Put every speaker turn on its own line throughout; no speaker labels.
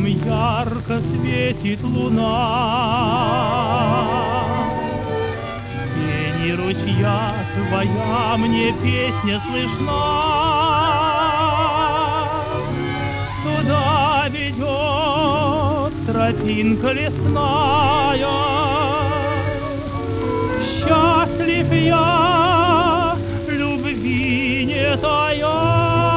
ярко светит луна. В пении ручья твоя мне песня слышна. Сюда ведет тропинка лесная. Счастлив я, любви не тая.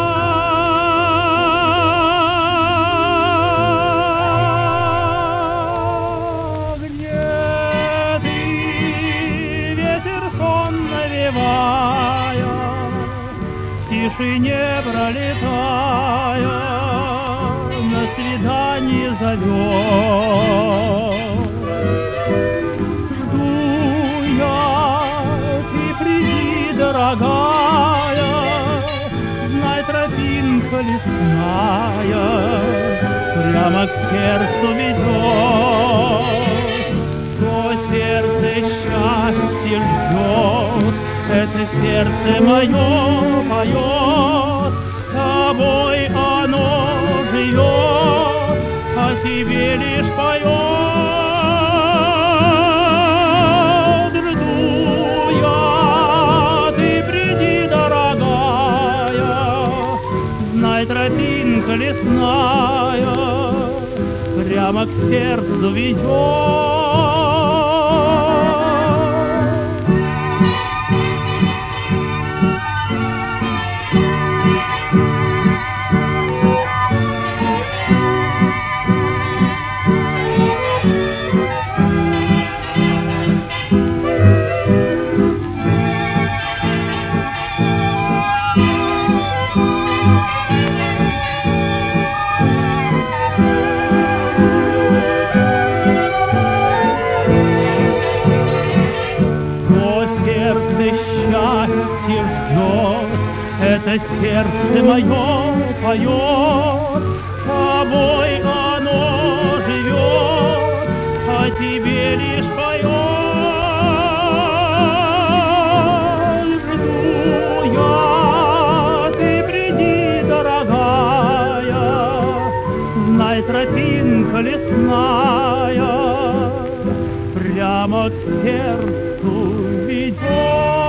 В тишине пролетая, на свидание зовет. Жду я, ты приди, дорогая, знай, тропинка лесная прямо к сердцу ведет. То сердце счастье ждет, это сердце мое поет, тобой оно живет, а тебе лишь поет. Жду я, ты приди, дорогая, знай, тропинка лесная прямо к сердцу ведет. Счастье ждет, это сердце мое поет, тобой оно живет, а тебе лишь поет. Жду я, ты приди, дорогая, знай, тропинка лесная прямо к сердцу ведет.